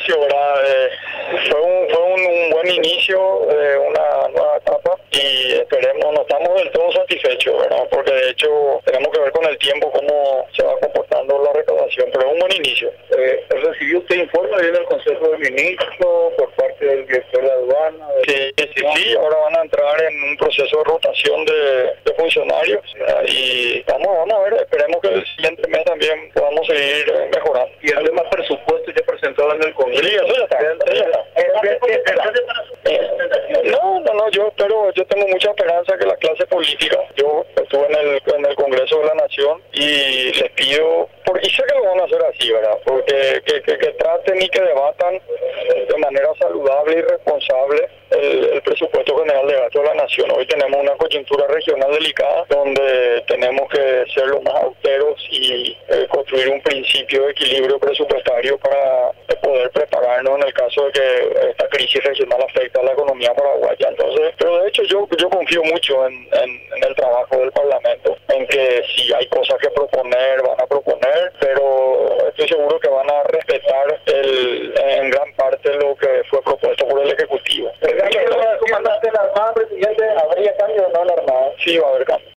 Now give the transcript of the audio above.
inicio, ¿verdad? Fue un buen inicio de una nueva etapa y esperemos, no estamos del todo satisfechos, ¿verdad? Porque de hecho tenemos que ver con el tiempo cómo se va comportando la recaudación, pero es un buen inicio. ¿Recibió usted informe en el Consejo de Ministros por parte del director de aduana? Sí, ahora van a entrar en un proceso de rotación de funcionarios y vamos a ver, esperemos que el siguiente mes también podamos seguir mejorando. Y el tema presupuesto ya presentado en el Congreso. Sí, eso ya está. No, yo tengo mucha esperanza que la clase política, yo estuve en el Congreso de la Nación y les pido, y sé que lo van a hacer así, ¿verdad? Porque que traten y que debatan de manera saludable y responsable el presupuesto general de gasto de la Nación. Hoy tenemos una coyuntura regional delicada donde tenemos que ser los más austeros y construir un principio de equilibrio presupuestario para poder prepararnos en el caso de que esta crisis regional afecte a la economía paraguaya. Entonces, pero de hecho yo confío mucho en el trabajo del Parlamento, en que si hay cosas que proponer, van a proponer, pero estoy seguro que van a respetar en gran parte lo que fue propuesto por el Ejecutivo. ¿El comandante de la Armada, presidente, habría cambio o no en la Armada? Sí, va a haber cambio.